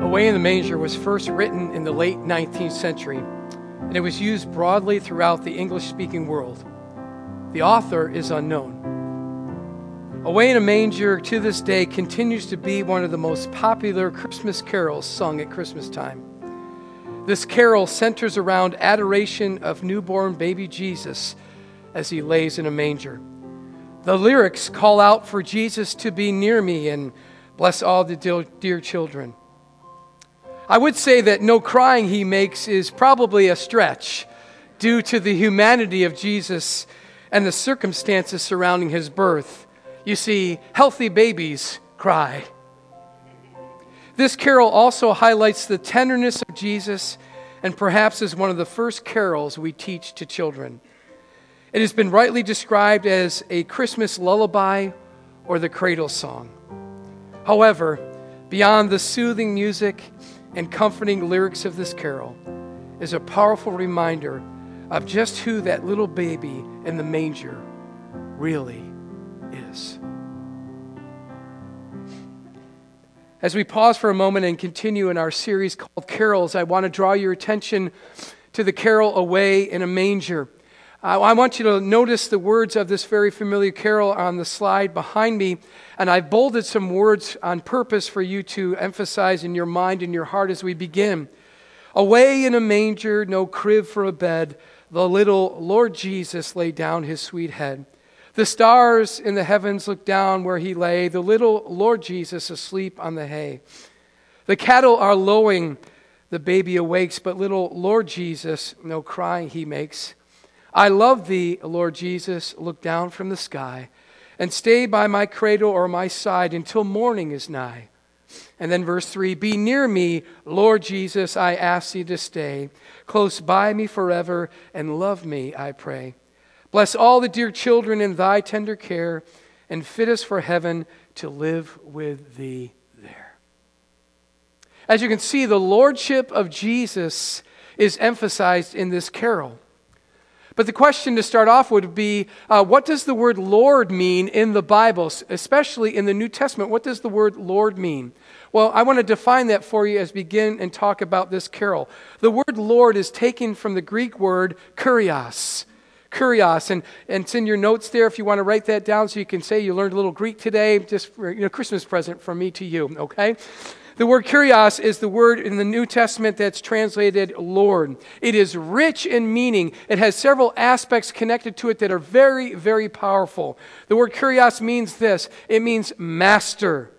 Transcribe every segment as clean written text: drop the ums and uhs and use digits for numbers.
Away in the Manger was first written in the late 19th century, and it was used broadly throughout the English-speaking world. The author is unknown. Away in a Manger to this day continues to be one of the most popular Christmas carols sung at Christmas time. This carol centers around adoration of newborn baby Jesus as he lays in a manger. The lyrics call out for Jesus to be near me and bless all the dear children. I would say that no crying he makes is probably a stretch due to the humanity of Jesus and the circumstances surrounding his birth. You see, healthy babies cry. This carol also highlights the tenderness of Jesus and perhaps is one of the first carols we teach to children. It has been rightly described as a Christmas lullaby or the cradle song. However, beyond the soothing music and comforting lyrics of this carol is a powerful reminder of just who that little baby in the manger really is. As we pause for a moment and continue in our series called Carols, I want to draw your attention to the carol Away in a Manger. I want you to notice the words of this very familiar carol on the slide behind me, and I've bolded some words on purpose for you to emphasize in your mind and your heart as we begin. Away in a manger, no crib for a bed, the little Lord Jesus laid down his sweet head. The stars in the heavens looked down where he lay, the little Lord Jesus asleep on the hay. The cattle are lowing, the baby awakes, but little Lord Jesus, no crying he makes. I love thee, Lord Jesus, look down from the sky, and stay by my cradle or my side until morning is nigh. And then verse 3, be near me, Lord Jesus, I ask thee to stay, close by me forever, and love me, I pray. Bless all the dear children in thy tender care, and fit us for heaven to live with thee there. As you can see, the lordship of Jesus is emphasized in this carol. But the question to start off would be, what does the word Lord mean in the Bible, especially in the New Testament? What does the word Lord mean? Well, I want to define that for you as we begin and talk about this carol. The word Lord is taken from the Greek word kurios. Kurios, and it's in your notes there if you want to write that down so you can say you learned a little Greek today, just for, Christmas present from me to you, okay? The word kurios is the word in the New Testament that's translated Lord. It is rich in meaning. It has several aspects connected to it that are very, very powerful. The word kurios means this. It means master,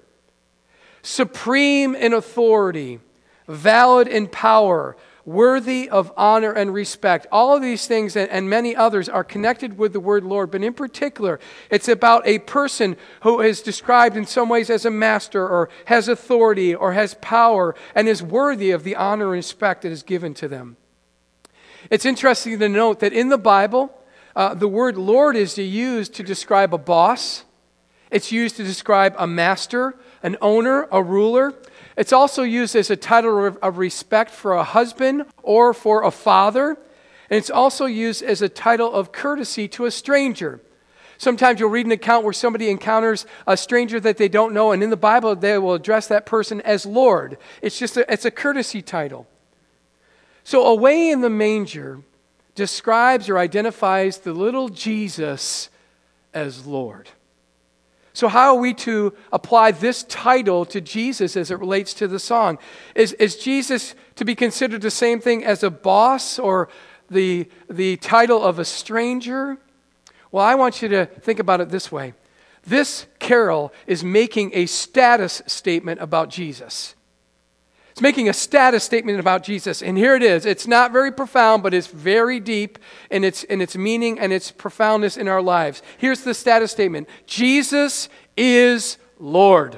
supreme in authority, valid in power, worthy of honor and respect. All of these things and many others are connected with the word Lord, but in particular, it's about a person who is described in some ways as a master or has authority or has power and is worthy of the honor and respect that is given to them. It's interesting to note that in the Bible, the word Lord is used to describe a boss. It's used to describe a master, an owner, a ruler. It's also used as a title of respect for a husband or for a father. And it's also used as a title of courtesy to a stranger. Sometimes you'll read an account where somebody encounters a stranger that they don't know, and in the Bible they will address that person as Lord. It's a courtesy title. So Away in the Manger describes or identifies the little Jesus as Lord. So how are we to apply this title to Jesus as it relates to the song? Is Jesus to be considered the same thing as a boss or the title of a stranger? Well, I want you to think about it this way. This carol is making a status statement about Jesus. It's making a status statement about Jesus, and here it is. It's not very profound, but it's very deep in its meaning and its profoundness in our lives. Here's the status statement. Jesus is Lord.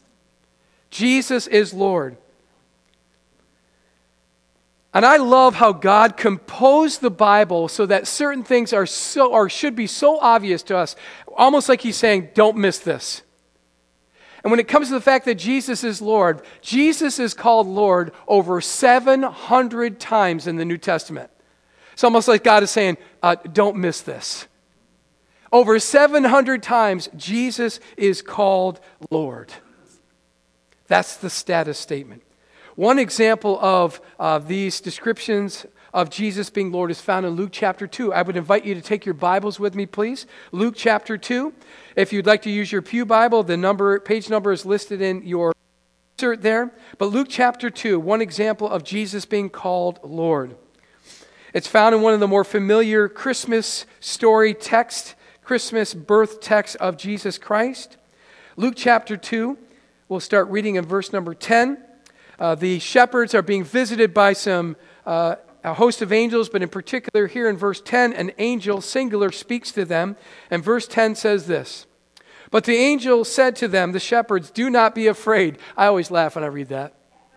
Jesus is Lord. And I love how God composed the Bible so that certain things should be so obvious to us, almost like he's saying, don't miss this. And when it comes to the fact that Jesus is Lord, Jesus is called Lord over 700 times in the New Testament. It's almost like God is saying, don't miss this. Over 700 times, Jesus is called Lord. That's the status statement. One example of these descriptions of Jesus being Lord is found in Luke chapter 2. I would invite you to take your Bibles with me, please. Luke chapter 2. If you'd like to use your pew Bible, the page number is listed in your insert there. But Luke chapter 2, one example of Jesus being called Lord. It's found in one of the more familiar Christmas story text, Christmas birth text of Jesus Christ. Luke chapter 2, we'll start reading in verse number 10. The shepherds are being visited by a host of angels, but in particular here in verse 10, an angel, singular, speaks to them. And verse 10 says this, "But the angel said to them, the shepherds, 'Do not be afraid.'" I always laugh when I read that.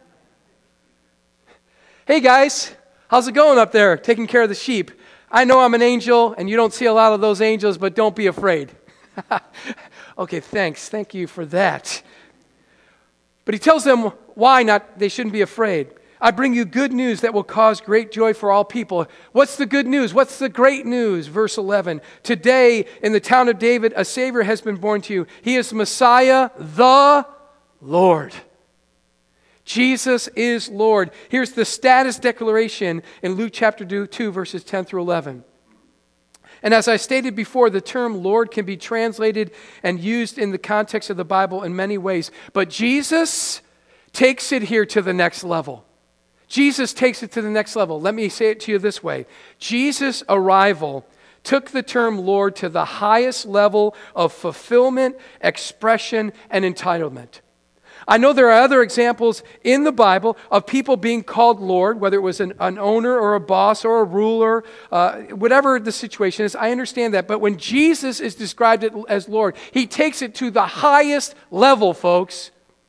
"Hey guys, how's it going up there taking care of the sheep? I know I'm an angel, and you don't see a lot of those angels, but don't be afraid." Okay, thanks. Thank you for that. But he tells them why they shouldn't be afraid. "I bring you good news that will cause great joy for all people." What's the good news? What's the great news? Verse 11. "Today in the town of David a Savior has been born to you. He is Messiah, the Lord." Jesus is Lord. Here's the status declaration in Luke chapter 2, verses 10 through 11. And as I stated before, the term Lord can be translated and used in the context of the Bible in many ways. But Jesus takes it here to the next level. Jesus takes it to the next level. Let me say it to you this way. Jesus' arrival took the term Lord to the highest level of fulfillment, expression, and entitlement. I know there are other examples in the Bible of people being called Lord, whether it was an owner or a boss or a ruler, whatever the situation is. I understand that. But when Jesus is described as Lord, he takes it to the highest level, folks.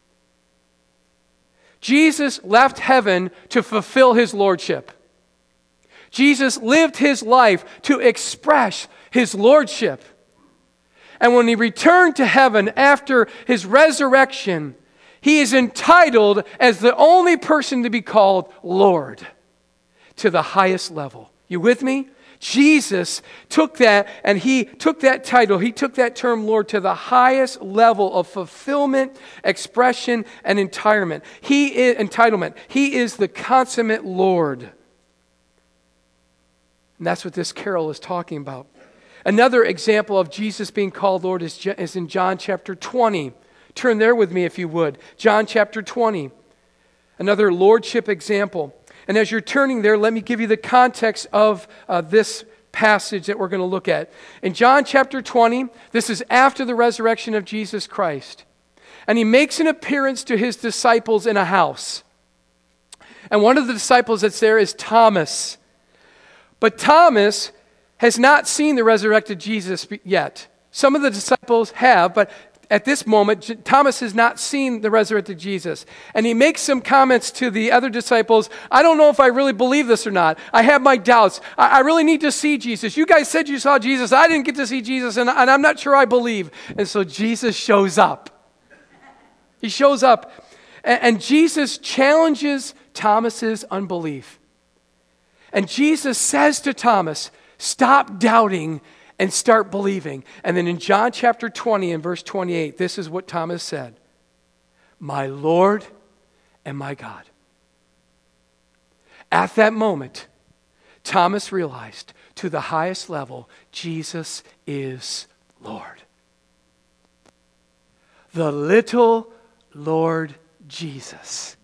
Jesus left heaven to fulfill his lordship. Jesus lived his life to express his lordship. And when he returned to heaven after his resurrection, he is entitled as the only person to be called Lord to the highest level. You with me? Jesus took that and he took that title, he took that term Lord to the highest level of fulfillment, expression, and entitlement. He is the consummate Lord. And that's what this carol is talking about. Another example of Jesus being called Lord is in John chapter 20. Turn there with me if you would. John chapter 20. Another lordship example. And as you're turning there, let me give you the context of this passage that we're going to look at. In John chapter 20, this is after the resurrection of Jesus Christ. And he makes an appearance to his disciples in a house. And one of the disciples that's there is Thomas. But Thomas has not seen the resurrected Jesus yet. Some of the disciples have, but at this moment, Thomas has not seen the resurrected Jesus. And he makes some comments to the other disciples. "I don't know if I really believe this or not. I have my doubts. I really need to see Jesus. You guys said you saw Jesus. I didn't get to see Jesus, and I'm not sure I believe." And so Jesus shows up. He shows up. And Jesus challenges Thomas's unbelief. And Jesus says to Thomas, "Stop doubting and start believing." And then in John chapter 20 and verse 28, this is what Thomas said, "My Lord and my God." At that moment, Thomas realized to the highest level, Jesus is Lord. The little Lord Jesus.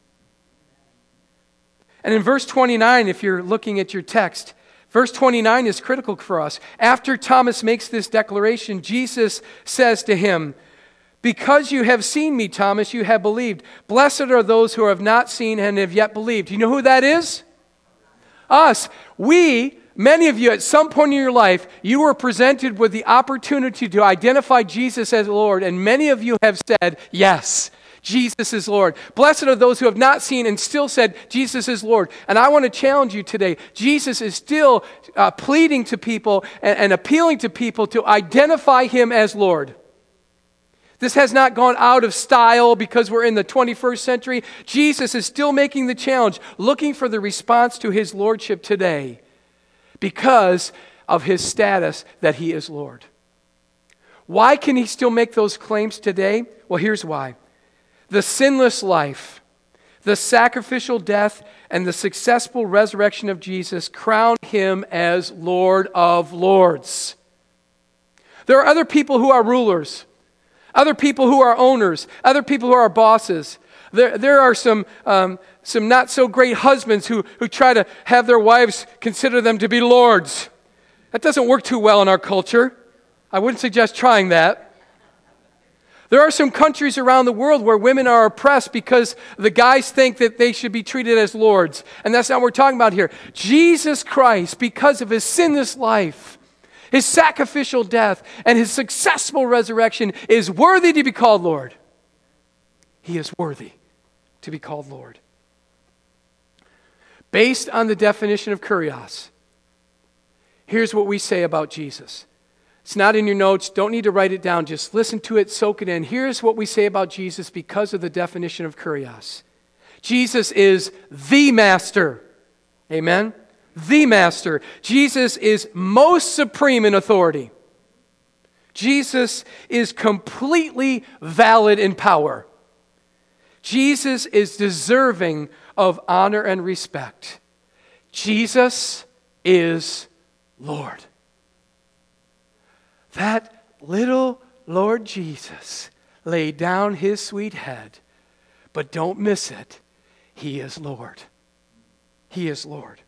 And in verse 29, if you're looking at your text, verse 29 is critical for us. After Thomas makes this declaration, Jesus says to him, "Because you have seen me, Thomas, you have believed. Blessed are those who have not seen and have yet believed." Do you know who that is? Us. Many of you, at some point in your life, you were presented with the opportunity to identify Jesus as Lord, and many of you have said, "Yes, Jesus is Lord." Blessed are those who have not seen and still said, "Jesus is Lord." And I want to challenge you today. Jesus is still pleading to people and appealing to people to identify him as Lord. This has not gone out of style because we're in the 21st century. Jesus is still making the challenge, looking for the response to his lordship today because of his status that he is Lord. Why can he still make those claims today? Well, here's why. The sinless life, The sacrificial death and the successful resurrection of Jesus crown him as Lord of Lords. There are other people who are rulers, other people who are owners, other people who are bosses. There are some not so great husbands who try to have their wives consider them to be lords. That doesn't work too well in our culture. I wouldn't suggest trying that. There are some countries around the world where women are oppressed because the guys think that they should be treated as lords. And that's not what we're talking about here. Jesus Christ, because of his sinless life, his sacrificial death, and his successful resurrection, is worthy to be called Lord. He is worthy to be called Lord. Based on the definition of kurios, here's what we say about Jesus. It's not in your notes. Don't need to write it down. Just listen to it, soak it in. Here's what we say about Jesus because of the definition of kurios. Jesus is the master. Amen? The master. Jesus is most supreme in authority. Jesus is completely valid in power. Jesus is deserving of honor and respect. Jesus is Lord. That little Lord Jesus laid down his sweet head, but don't miss it. He is Lord. He is Lord.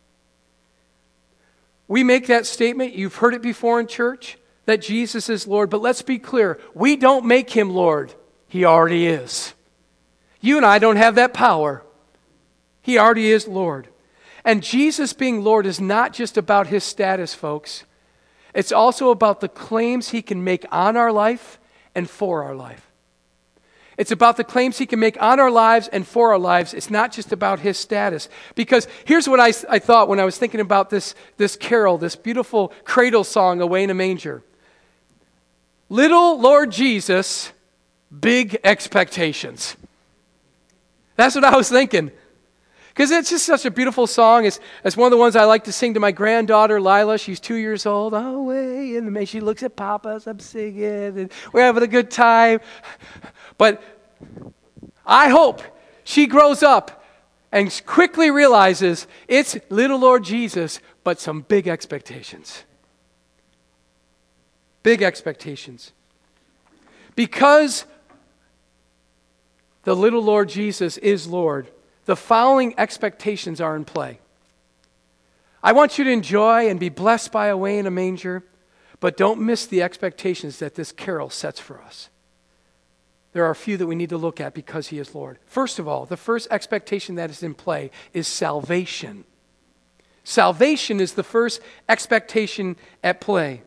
We make that statement, you've heard it before in church, that Jesus is Lord, but let's be clear, we don't make him Lord. He already is. You and I don't have that power. He already is Lord. And Jesus being Lord is not just about his status, folks. It's also about the claims he can make on our life and for our life. It's about the claims he can make on our lives and for our lives. It's not just about his status. Because here's what I thought when I was thinking about this carol, this beautiful cradle song, Away in a Manger. Little Lord Jesus, big expectations. That's what I was thinking. Because it's just such a beautiful song. It's one of the ones I like to sing to my granddaughter, Lila. She's 2 years old. Away in the Manger. She looks at Papa as I'm singing, and we're having a good time. But I hope she grows up and quickly realizes it's little Lord Jesus, but some big expectations. Big expectations. Because the little Lord Jesus is Lord, the following expectations are in play. I want you to enjoy and be blessed by Away in a Manger, but don't miss the expectations that this carol sets for us. There are a few that we need to look at because he is Lord. First of all, the first expectation that is in play is salvation. Salvation is the first expectation at play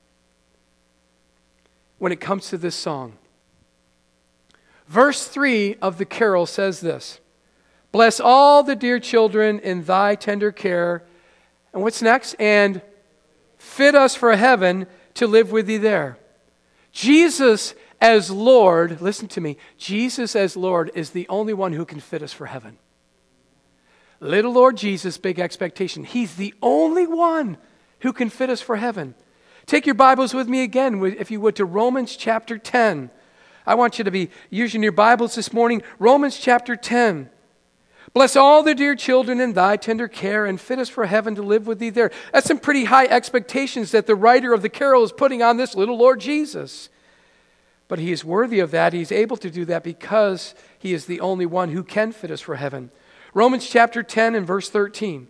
when it comes to this song. Verse 3 of the carol says this: bless all the dear children in thy tender care. And what's next? And fit us for heaven to live with thee there. Jesus as Lord, listen to me, Jesus as Lord is the only one who can fit us for heaven. Little Lord Jesus, big expectation. He's the only one who can fit us for heaven. Take your Bibles with me again, if you would, to Romans chapter 10. I want you to be using your Bibles this morning. Romans chapter 10. Bless all the dear children in thy tender care, and fit us for heaven to live with thee there. That's some pretty high expectations that the writer of the carol is putting on this little Lord Jesus. But he is worthy of that. He's able to do that because he is the only one who can fit us for heaven. Romans chapter 10 and verse 13.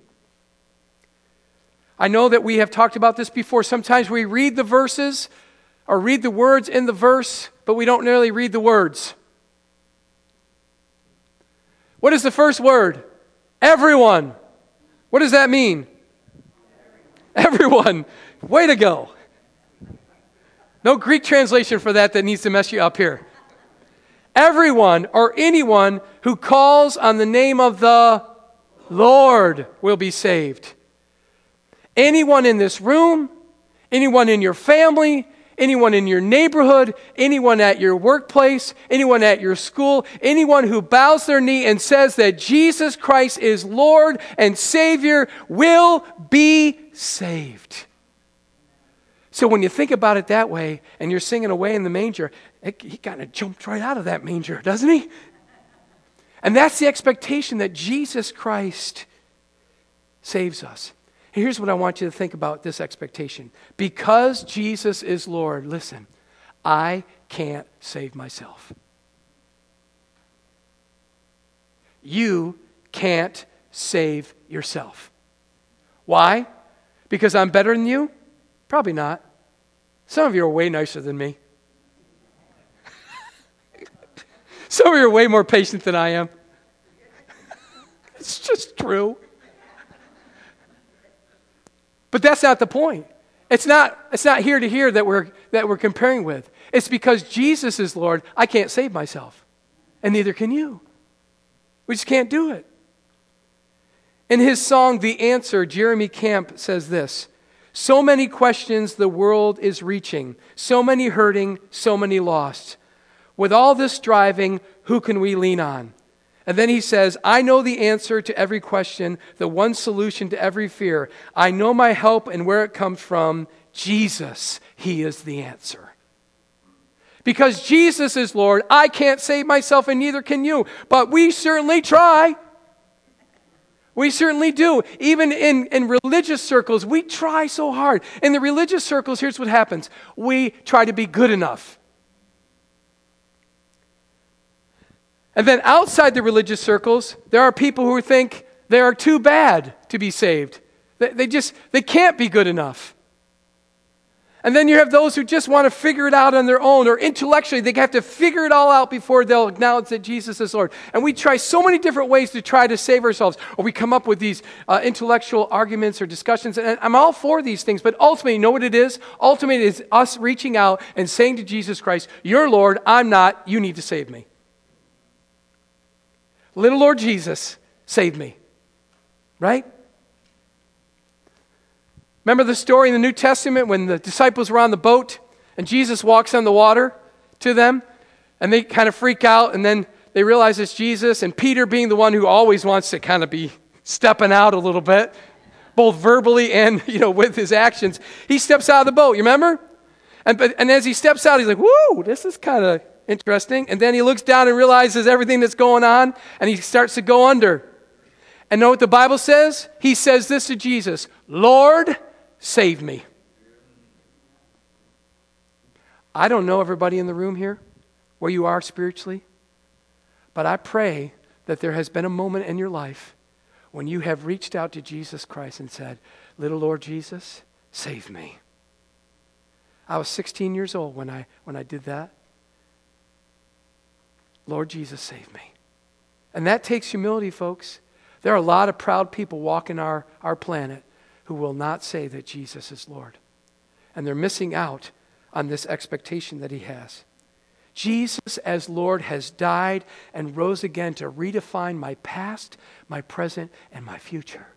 I know that we have talked about this before. Sometimes we read the verses or read the words in the verse, but we don't nearly read the words. What is the first word? Everyone. What does that mean? Everyone. Way to go. No Greek translation for that needs to mess you up here. Everyone or anyone who calls on the name of the Lord will be saved. Anyone in this room, anyone in your family, anyone in your neighborhood, anyone at your workplace, anyone at your school, anyone who bows their knee and says that Jesus Christ is Lord and Savior will be saved. So when you think about it that way and you're singing Away in the Manger, he kind of jumped right out of that manger, doesn't he? And that's the expectation that Jesus Christ saves us. Here's what I want you to think about this expectation. Because Jesus is Lord, listen, I can't save myself. You can't save yourself. Why? Because I'm better than you? Probably not. Some of you are way nicer than me. Some of you are way more patient than I am. It's just true. But that's not the point. It's not here to here that we're comparing with. It's because Jesus is Lord, I can't save myself. And neither can you. We just can't do it. In his song, The Answer, Jeremy Camp says this: so many questions the world is reaching, so many hurting, so many lost. With all this striving, who can we lean on? And then he says, I know the answer to every question, the one solution to every fear. I know my help and where it comes from. Jesus, he is the answer. Because Jesus is Lord, I can't save myself and neither can you. But we certainly try. We certainly do. Even in religious circles, we try so hard. In the religious circles, here's what happens. We try to be good enough. And then outside the religious circles, there are people who think they are too bad to be saved. They can't be good enough. And then you have those who just want to figure it out on their own, or intellectually they have to figure it all out before they'll acknowledge that Jesus is Lord. And we try so many different ways to try to save ourselves, or we come up with these intellectual arguments or discussions. And I'm all for these things, but ultimately, you know what it is? Ultimately, it is us reaching out and saying to Jesus Christ, you're Lord, I'm not, you need to save me. Little Lord Jesus, save me. Right? Remember the story in the New Testament when the disciples were on the boat and Jesus walks on the water to them and they kind of freak out and then they realize it's Jesus, and Peter, being the one who always wants to kind of be stepping out a little bit, both verbally and with his actions, he steps out of the boat, you remember? And as he steps out, he's like, whoa, this is kind of interesting. And then he looks down and realizes everything that's going on, and he starts to go under. And know what the Bible says? He says this to Jesus, Lord, save me. I don't know everybody in the room here, where you are spiritually, but I pray that there has been a moment in your life when you have reached out to Jesus Christ and said, little Lord Jesus, save me. I was 16 years old when I did that. Lord Jesus, save me. And that takes humility, folks. There are a lot of proud people walking our planet who will not say that Jesus is Lord. And they're missing out on this expectation that he has. Jesus as Lord has died and rose again to redefine my past, my present, and my future.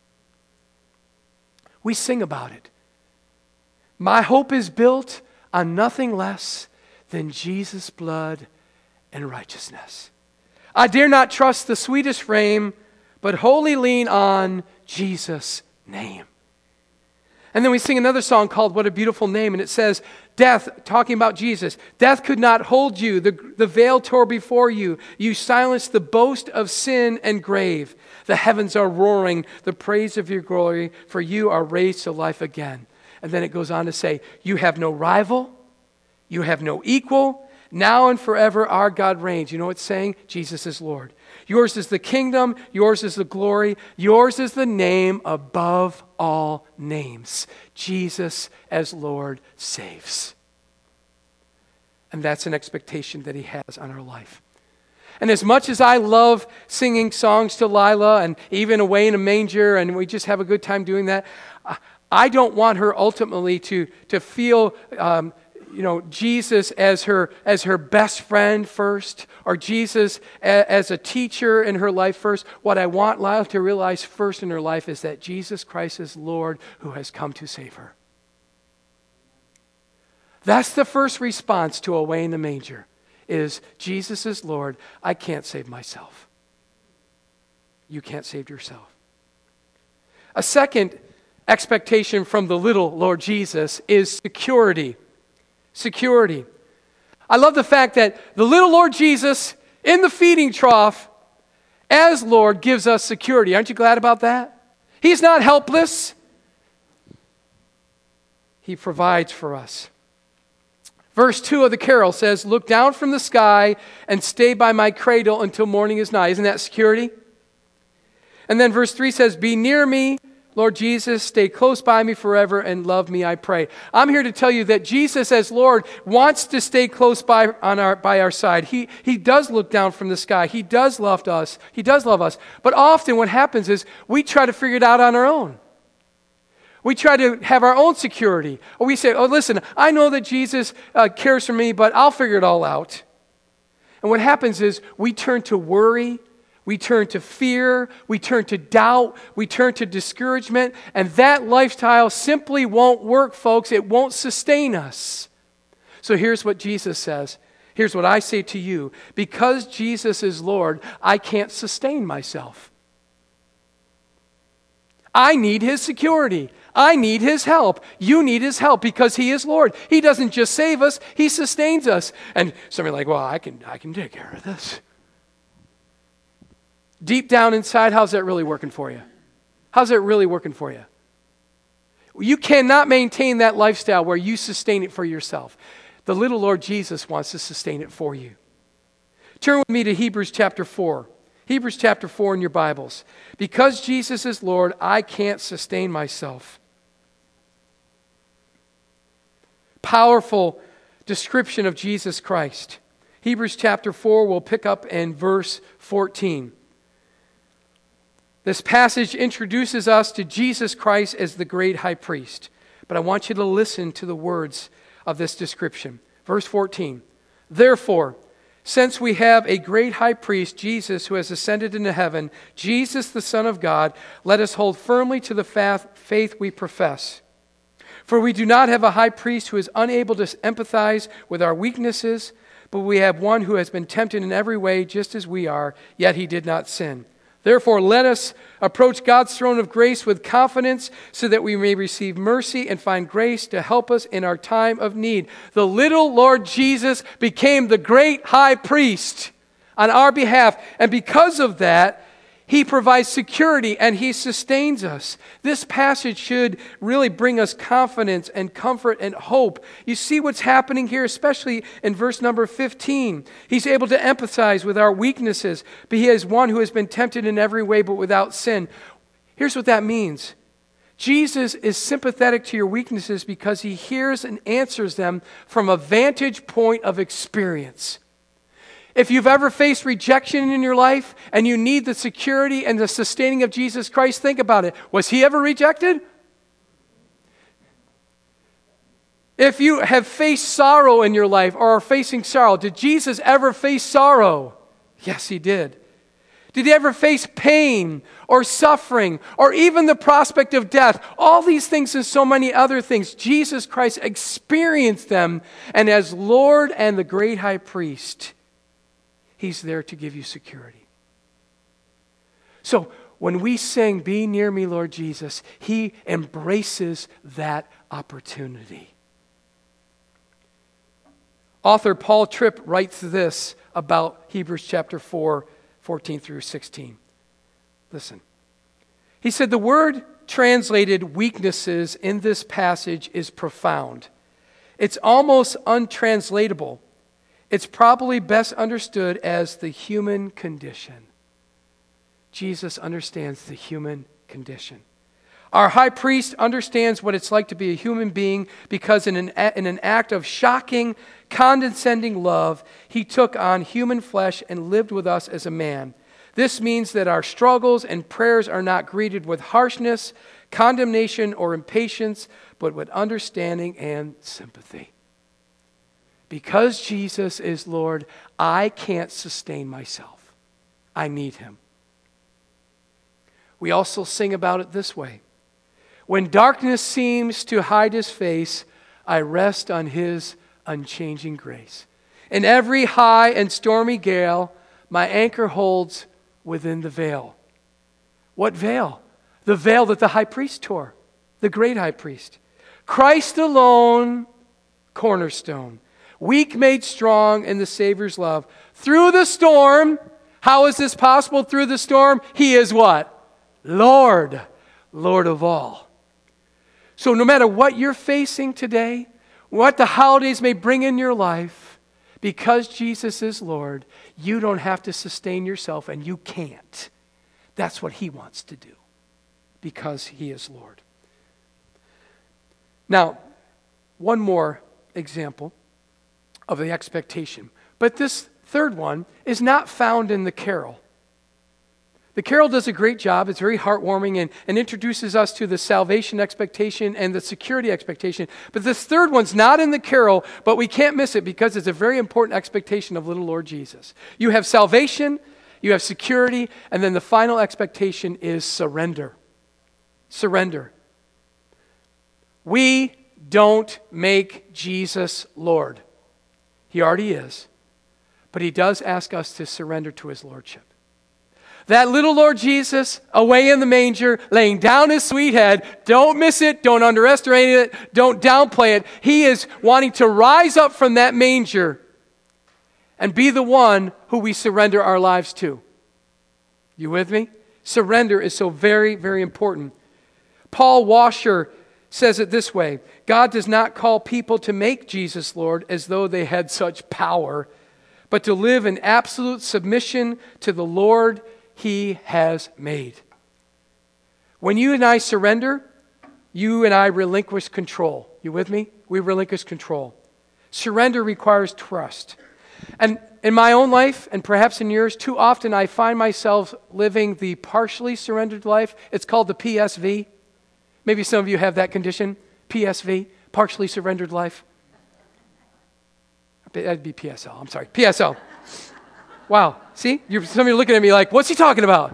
We sing about it. My hope is built on nothing less than Jesus' blood and righteousness. I dare not trust the sweetest frame, but wholly lean on Jesus' name. And then we sing another song called What a Beautiful Name, and it says, death, talking about Jesus, death could not hold you, the veil tore before you, you silenced the boast of sin and grave. The heavens are roaring the praise of your glory, for you are raised to life again. And then it goes on to say, you have no rival, you have no equal, now and forever our God reigns. You know what it's saying? Jesus is Lord. Yours is the kingdom. Yours is the glory. Yours is the name above all names. Jesus as Lord saves. And that's an expectation that he has on our life. And as much as I love singing songs to Lila and even Away in a Manger, and we just have a good time doing that, I don't want her ultimately to feel Jesus as her best friend first, or Jesus as a teacher in her life first. What I want Lila to realize first in her life is that Jesus Christ is Lord who has come to save her. That's the first response to Away in the Manger, is Jesus is Lord. I can't save myself. You can't save yourself. A second expectation from the little Lord Jesus is security. Security. I love the fact that the little Lord Jesus in the feeding trough as Lord, gives us security. Aren't you glad about that? He's not helpless. He provides for us. Verse 2 of the carol says, "Look down from the sky and stay by my cradle until morning is nigh." Isn't that security? And then verse 3 says, "Be near me, Lord Jesus, stay close by me forever and love me, I pray." I'm here to tell you that Jesus as Lord wants to stay close by our side. He does look down from the sky. He does love us. He does love us. But often what happens is we try to figure it out on our own. We try to have our own security. Or we say, "Oh, listen, I know that Jesus cares for me, but I'll figure it all out." And what happens is we turn to worry, we turn to fear, we turn to doubt, we turn to discouragement, and that lifestyle simply won't work, folks. It won't sustain us. So here's what Jesus says. Here's what I say to you. Because Jesus is Lord, I can't sustain myself. I need His security. I need His help. You need His help because He is Lord. He doesn't just save us, He sustains us. And somebody like, "Well, I can take care of this." Deep down inside, how's that really working for you? How's that really working for you? You cannot maintain that lifestyle where you sustain it for yourself. The little Lord Jesus wants to sustain it for you. Turn with me to Hebrews chapter 4. Hebrews chapter 4 in your Bibles. Because Jesus is Lord, I can't sustain myself. Powerful description of Jesus Christ. Hebrews chapter 4, we'll pick up in verse 14. This passage introduces us to Jesus Christ as the great high priest. But I want you to listen to the words of this description. Verse 14. "Therefore, since we have a great high priest, Jesus, who has ascended into heaven, Jesus the Son of God, let us hold firmly to the faith we profess. For we do not have a high priest who is unable to empathize with our weaknesses, but we have one who has been tempted in every way just as we are, yet he did not sin. Therefore, let us approach God's throne of grace with confidence so that we may receive mercy and find grace to help us in our time of need." The little Lord Jesus became the great high priest on our behalf. And because of that, He provides security and He sustains us. This passage should really bring us confidence and comfort and hope. You see what's happening here, especially in verse number 15. He's able to empathize with our weaknesses, but He is one who has been tempted in every way but without sin. Here's what that means. Jesus is sympathetic to your weaknesses because He hears and answers them from a vantage point of experience. If you've ever faced rejection in your life and you need the security and the sustaining of Jesus Christ, think about it. Was He ever rejected? If you have faced sorrow in your life or are facing sorrow, did Jesus ever face sorrow? Yes, He did. Did He ever face pain or suffering or even the prospect of death? All these things and so many other things, Jesus Christ experienced them, and as Lord and the great high priest, He's there to give you security. So when we sing, "Be near me, Lord Jesus," He embraces that opportunity. Author Paul Tripp writes this about Hebrews chapter 4, 14 through 16. Listen. He said, "The word translated weaknesses in this passage is profound. It's almost untranslatable. It's probably best understood as the human condition." Jesus understands the human condition. Our high priest understands what it's like to be a human being because in an act of shocking, condescending love, He took on human flesh and lived with us as a man. This means that our struggles and prayers are not greeted with harshness, condemnation, or impatience, but with understanding and sympathy. Because Jesus is Lord, I can't sustain myself. I need Him. We also sing about it this way. "When darkness seems to hide His face, I rest on His unchanging grace. In every high and stormy gale, my anchor holds within the veil." What veil? The veil that the high priest tore, the great high priest. Christ alone, cornerstone, weak made strong in the Savior's love. Through the storm, How is this possible through the storm? He is what? Lord. Lord of all. So no matter what you're facing today, what the holidays may bring in your life, because Jesus is Lord, you don't have to sustain yourself, and you can't. That's what He wants to do, because He is Lord. Now, one more example of the expectation. But this third one is not found in the carol. The carol does a great job. It's very heartwarming and introduces us to the salvation expectation and the security expectation. But this third one's not in the carol, but we can't miss it because it's a very important expectation of little Lord Jesus. You have salvation, you have security, and then the final expectation is surrender. Surrender. We don't make Jesus Lord. He already is. But He does ask us to surrender to His Lordship. That little Lord Jesus, away in the manger, laying down His sweet head, don't miss it, don't underestimate it, don't downplay it. He is wanting to rise up from that manger and be the one who we surrender our lives to. You with me? Surrender is so very, very important. Paul Washer says it this way: God does not call people to make Jesus Lord as though they had such power, but to live in absolute submission to the Lord He has made. When you and I surrender, you and I relinquish control. You with me? We relinquish control. Surrender requires trust. And in my own life, and perhaps in yours, too often I find myself living the partially surrendered life. It's called the PSV. Maybe some of you have that condition, PSV, partially surrendered life. That'd be PSL, I'm sorry, PSL. Wow, see? Some of you are looking at me like, what's he talking about?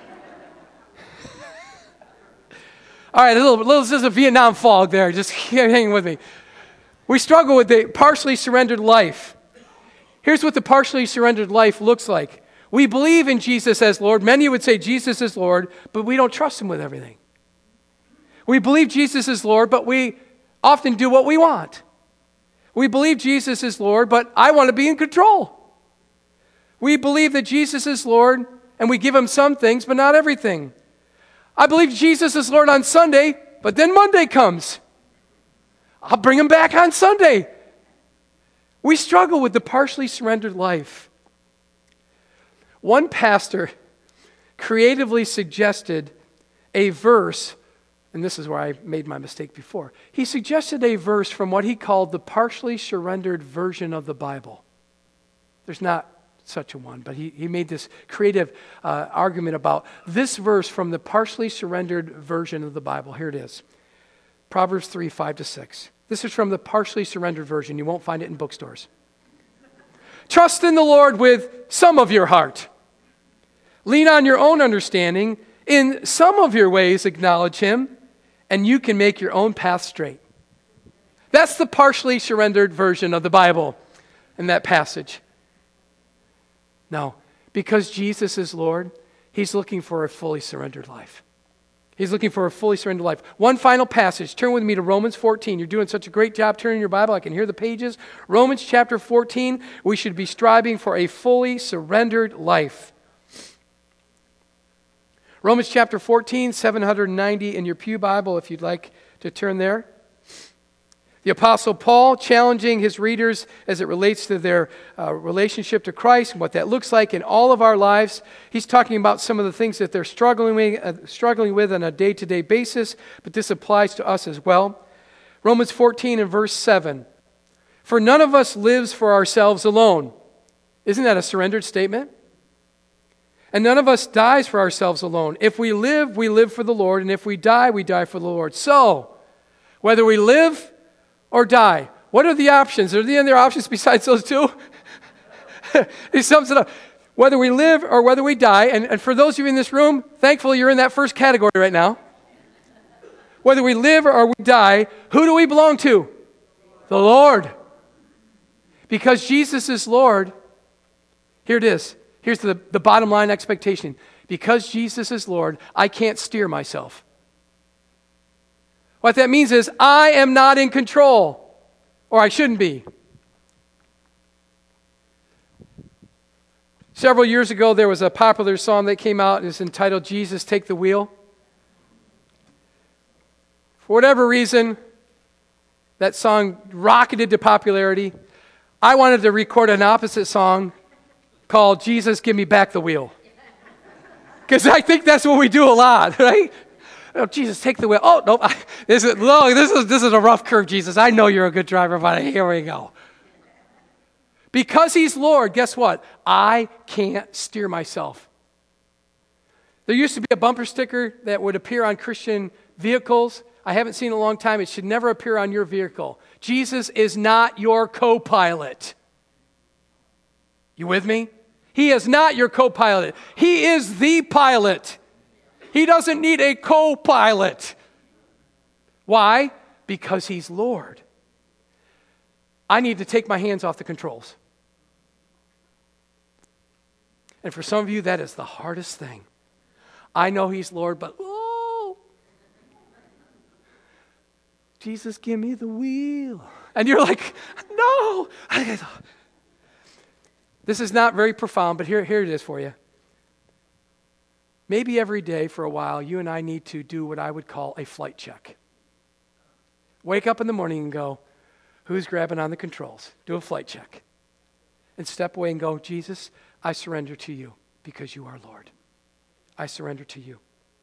All right, this is a Vietnam fog there. Just hang with me. We struggle with the partially surrendered life. Here's what the partially surrendered life looks like. We believe in Jesus as Lord. Many would say Jesus is Lord, but we don't trust Him with everything. We believe Jesus is Lord, but we often do what we want. We believe Jesus is Lord, but I want to be in control. We believe that Jesus is Lord, and we give Him some things, but not everything. I believe Jesus is Lord on Sunday, but then Monday comes. I'll bring Him back on Sunday. We struggle with the partially surrendered life. One pastor creatively suggested a verse, and this is where I made my mistake before. He suggested a verse from what he called the partially surrendered version of the Bible. There's not such a one, but he made this creative argument about this verse from the partially surrendered version of the Bible. Here it is. Proverbs 3, 5-6. This is from the partially surrendered version. You won't find it in bookstores. Trust in the Lord with some of your heart. Lean on your own understanding. In some of your ways acknowledge Him, and you can make your own path straight. That's the partially surrendered version of the Bible in that passage. No, because Jesus is Lord, He's looking for a fully surrendered life. He's looking for a fully surrendered life. One final passage. Turn with me to Romans 14. You're doing such a great job turning your Bible. I can hear the pages. Romans chapter 14. We should be striving for a fully surrendered life. Romans chapter 14, 790 in your pew Bible, if you'd like to turn there. The Apostle Paul challenging his readers as it relates to their relationship to Christ and what that looks like in all of our lives. He's talking about some of the things that they're struggling with on a day-to-day basis, but this applies to us as well. Romans 14 and verse 7. For none of us lives for ourselves alone. Isn't that a surrendered statement? And none of us dies for ourselves alone. If we live for the Lord, and if we die for the Lord. So, whether we live or die, what are the options? Are there any other options besides those two? He sums it up. Whether we live or whether we die, and for those of you in this room, thankfully you're in that first category right now. Whether we live or we die, who do we belong to? The Lord. Because Jesus is Lord, here it is. Here's the bottom line expectation. Because Jesus is Lord, I can't steer myself. What that means is I am not in control, or I shouldn't be. Several years ago, there was a popular song that came out. It's entitled, Jesus, Take the Wheel. For whatever reason, that song rocketed to popularity. I wanted to record an opposite song called Jesus, Give Me Back the Wheel. Because I think that's what we do a lot, right? Oh, Jesus, take the wheel. Oh, no, this is a rough curve, Jesus. I know you're a good driver, but here we go. Because he's Lord, guess what? I can't steer myself. There used to be a bumper sticker that would appear on Christian vehicles. I haven't seen it in a long time. It should never appear on your vehicle. Jesus is not your co-pilot. You with me? He is not your co-pilot. He is the pilot. He doesn't need a co-pilot. Why? Because he's Lord. I need to take my hands off the controls. And for some of you, that is the hardest thing. I know he's Lord, but Jesus, give me the wheel. And you're like, no. This is not very profound, but here it is for you. Maybe every day for a while, you and I need to do what I would call a flight check. Wake up in the morning and go, who's grabbing on the controls? Do a flight check. And step away and go, Jesus, I surrender to you because you are Lord. I surrender to you.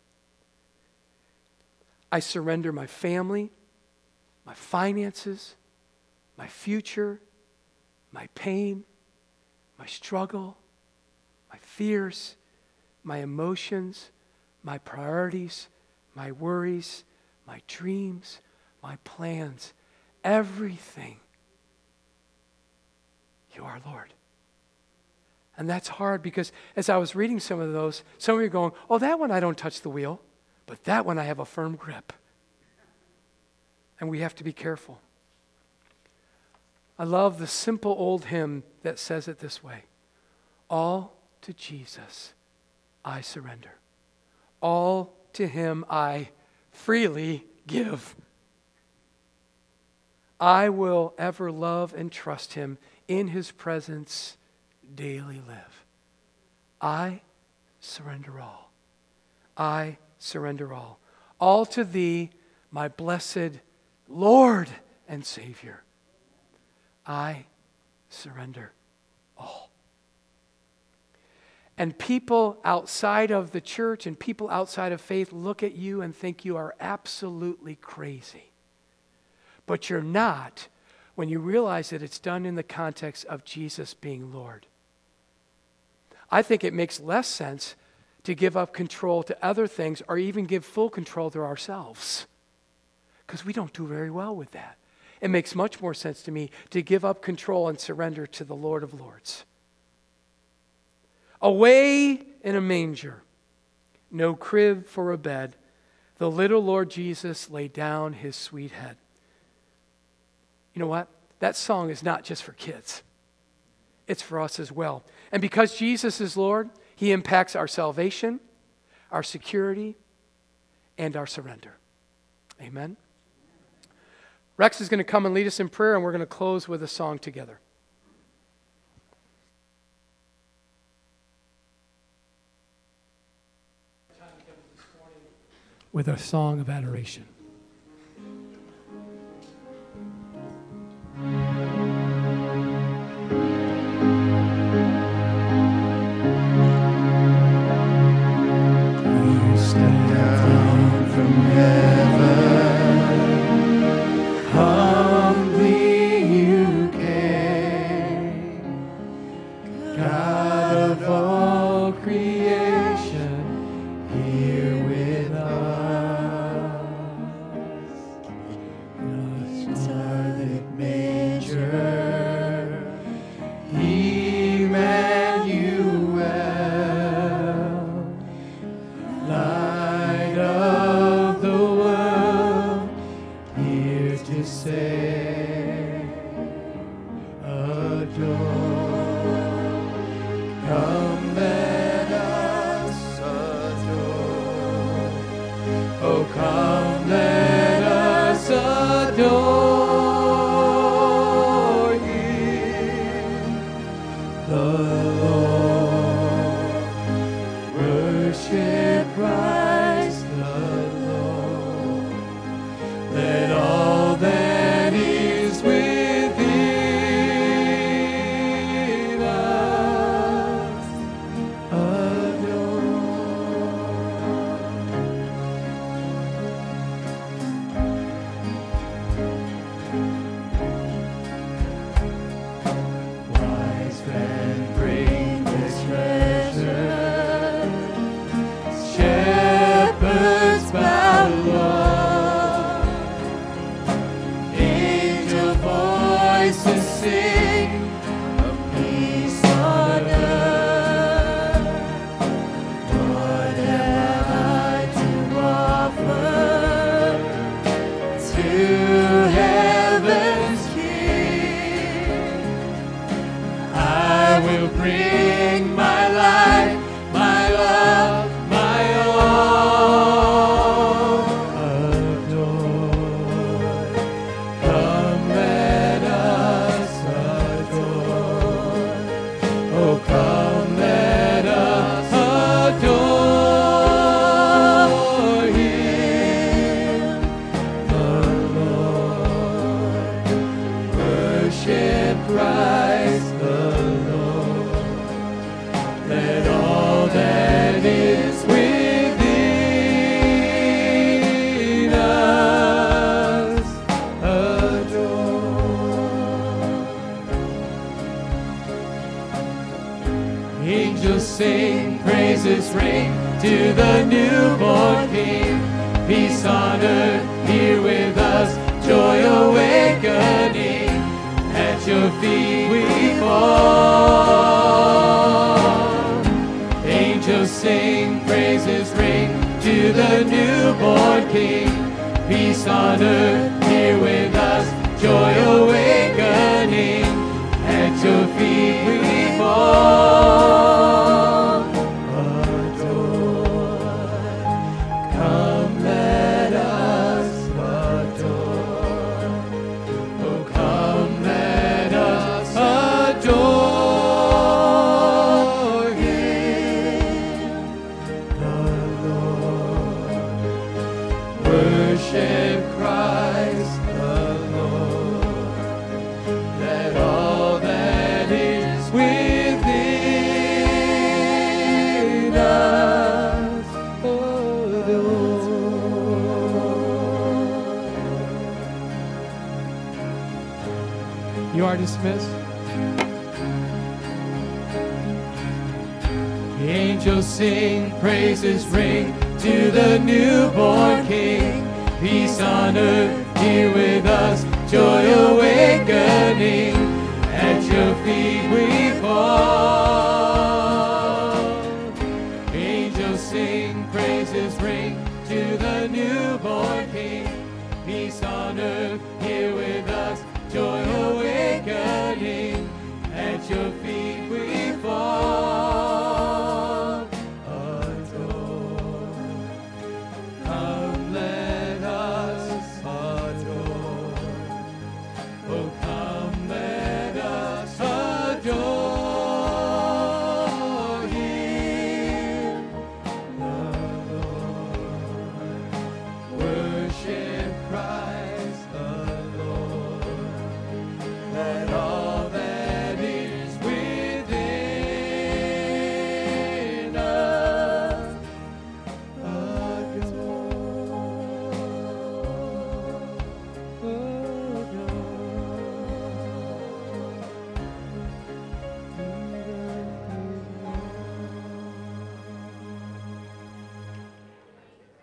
I surrender my family, my finances, my future, my pain, my struggle, my fears, my emotions, my priorities, my worries, my dreams, my plans, everything. You are Lord. And that's hard because as I was reading some of those, some of you are going, oh, that one I don't touch the wheel, but that one I have a firm grip. And we have to be careful. I love the simple old hymn that says it this way. All to Jesus I surrender. All to him I freely give. I will ever love and trust him, in his presence daily live. I surrender all. I surrender all. All to thee, my blessed Lord and Savior. I surrender all. And people outside of the church and people outside of faith look at you and think you are absolutely crazy. But you're not when you realize that it's done in the context of Jesus being Lord. I think it makes less sense to give up control to other things or even give full control to ourselves, because we don't do very well with that. It makes much more sense to me to give up control and surrender to the Lord of Lords. Away in a manger, no crib for a bed, the little Lord Jesus laid down his sweet head. You know what? That song is not just for kids. It's for us as well. And because Jesus is Lord, he impacts our salvation, our security, and our surrender. Amen? Rex is going to come and lead us in prayer, and we're going to close with a song together. With a song of adoration. From heaven, humbly you came, God of all creation, here with us. The scarlet manger, Emmanuel, Light of the world, here to save, adore. Come let us adore. Oh, come let us adore Him, the Lord. bring my life, my love, my all. Adore. Come, let us adore. Oh, come, let us adore Him, the Lord. Worship Christ the Lord. Let all that is within us adore. Angels sing, praises ring to the newborn King. Peace on earth, here with us, joy awakening. At your feet we fall. Angels sing, praises ring to the newborn King. Peace on earth, here with us, joy awakening. At your feet we fall. Adore. Come, let us adore. Oh, come, let us adore Him, the Lord. Worship Christ the Lord. Let all that is within us adore. You are dismissed. The angels sing, praises ring to the newborn King. Peace on earth, here with us, joy awakening. At your feet we fall. Angels sing, praises ring to the newborn King. Peace on earth, here with